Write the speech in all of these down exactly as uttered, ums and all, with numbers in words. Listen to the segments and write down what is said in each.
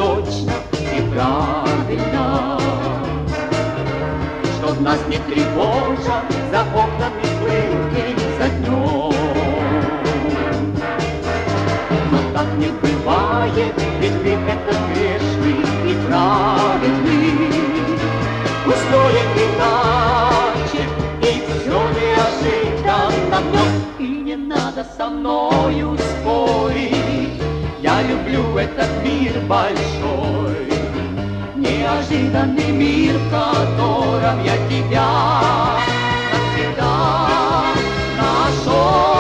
точно и правильно, чтоб нас не тревожа за окнами плыл день за днем. Но так не бывает, ведь мир этот грешный и праведный устроен иначе, и все неожиданно в нем. И не надо со мною спорить, я люблю этот мир большой, неожиданный мир, в котором я тебя навсегда нашел.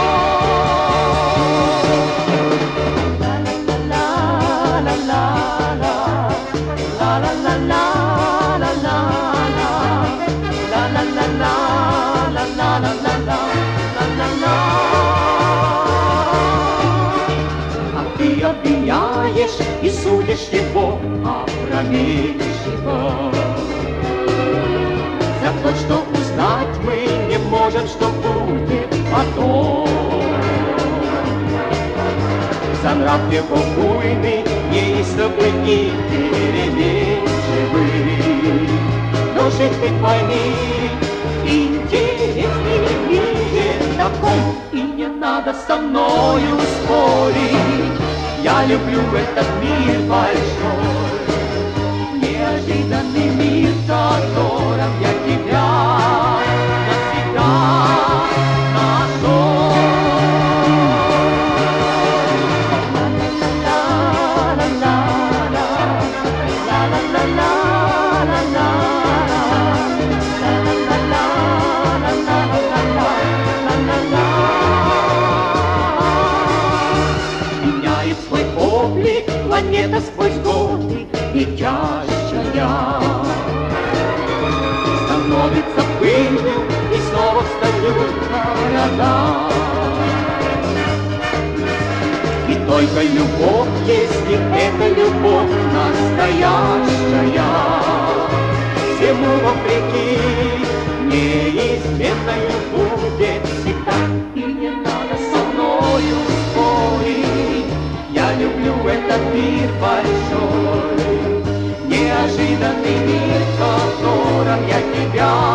А ты обвиняешь и судишь его опрометчиво за то, что узнать мы не можем, что будет потом. За нрав его буйный, неистовый и переменчивый, но жить ты пойми, интереснее в мире таком. И не надо со мною спорить, я люблю этот мир большой, неожиданный мир, в котором я тебя навсегда нашел. Меняет свой облик планета сквозь годы, и чащая становится пылью, и снова встают города. И только любовь, если это любовь настоящая, всему вопреки неизменною будет всегда. И не надо со мною спорить, я люблю этот мир большой, неожиданный мир, в котором я тебя